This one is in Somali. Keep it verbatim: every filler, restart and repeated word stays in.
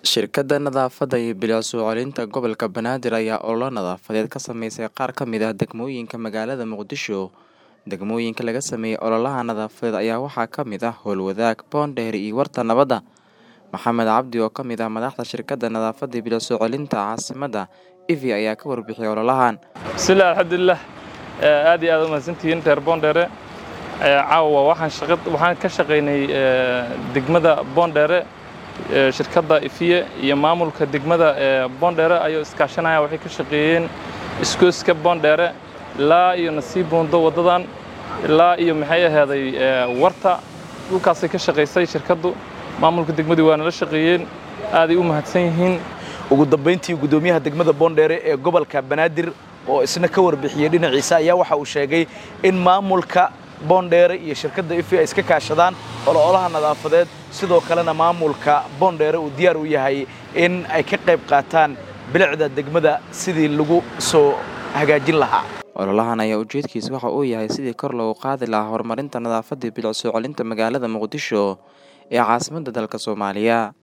Shirkadda nadaafadda iyo bilic soo celinta gobolka Banaadir ayaa olole nadaafadeed ka sameysay qaar ka mid ah degmooyinka magaalada Muqdisho. Degmooyinka laga sameeyay ololaha nadaafadeed ayaa waxaa ka mid ah Howlwadaag, Boondheer iyo Warta Nabadda. Maxamed Cabdi oo ka mid ah madaxda shirkadda nadaafadda iyo bilic soo celinta caasimadda Ivi ayaa ka warbixiyay ololahan. Bismillah alxamdulillah aad iyo aad u mahadsantihiin reer Boondheer. Caawa waxaan shaqad waxaan ka shaqeynay degmada Boondheer shirkadda Ivi iyo maamulka degmada Boondheer ayuu iskaashanaya waxay ka shaqeeyeen iskooska Boondheer ilaa iyo nasiib buundo wadadan ilaa iyo maxay ahaaday warta dhulkaas ay ka shaqeysay shirkaddu maamulka degmadu waa nala shaqeeyeen aad ay u mahadsan yihiin. ugu dambeyntii gudoomiyaha degmada Boondheer ee gobolka Banaadir oo isna ka warbixiyay dhinaciisa ayaa waxa uu sheegay in maamulka Boondheer iyo shirkadda Ivi ay iska kaashadaan ololaha nadaafadeed sidoo kalena maamulka Boondheer uu diyaar u yahay in ay ka qayb qaataan bilicda degmada sidii lagu soo hagaajin lahaa. Ololahan ayaa ujeedkiisa waxa uu yahay sidii kor loogu qaadi lahaa horumarinta nadaafadda iyo bilic soo celinta magaalada Muqdisho ee caasimadda dalka Soomaaliya.